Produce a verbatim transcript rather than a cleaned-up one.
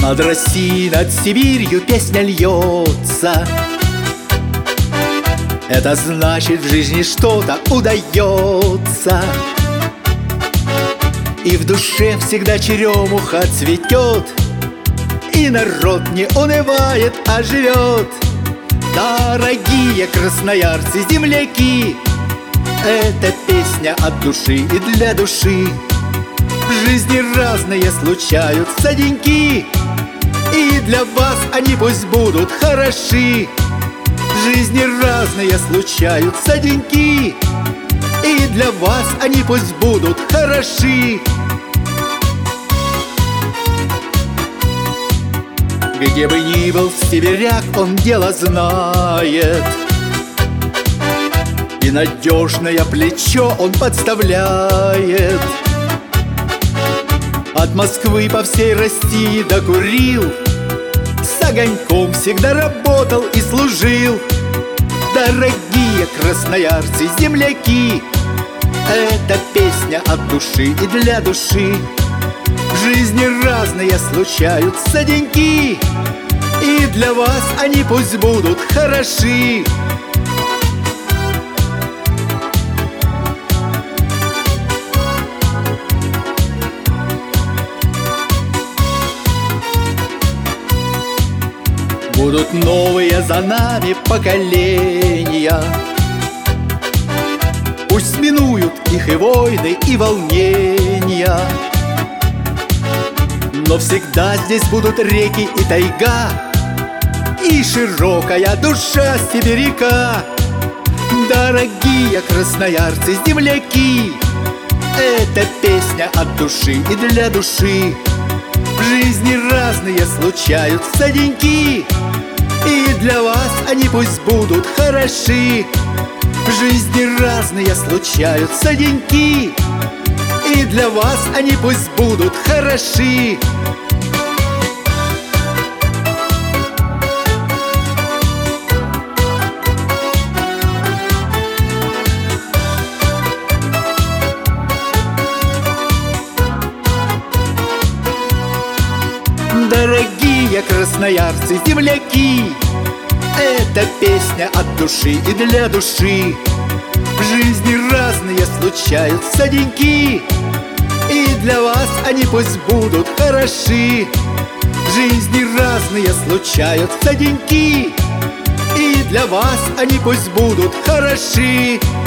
Над Россией, над Сибирью песня льется. Это значит, в жизни что-то удается. И в душе всегда черемуха цветет, и народ не унывает, а живет. Дорогие красноярцы, земляки, это песня от души и для души. В жизни разные случаются деньки, и для вас они пусть будут хороши. В жизни разные случаются деньки, и для вас они пусть будут хороши. Где бы ни был сибиряк, он дело знает, и надежное плечо он подставляет. От Москвы по всей России докурил, с огоньком всегда работал и служил. Дорогие красноярцы, земляки, это песня от души и для души. В жизни разные случаются деньки, и для вас они пусть будут хороши. Будут новые за нами поколения, пусть минуют их и войны, и волнения. Но всегда здесь будут реки и тайга, и широкая душа сибиряка. Дорогие красноярцы, земляки, это песня от души и для души. В жизни разные случаются деньки, и для вас они пусть будут хороши. В жизни разные случаются деньки, и для вас они пусть будут хороши. Дорогие красноярцы, земляки, это песня от души и для души. В жизни разные случаются деньки, и для вас они пусть будут хороши. В жизни разные случаются деньки, и для вас они пусть будут хороши.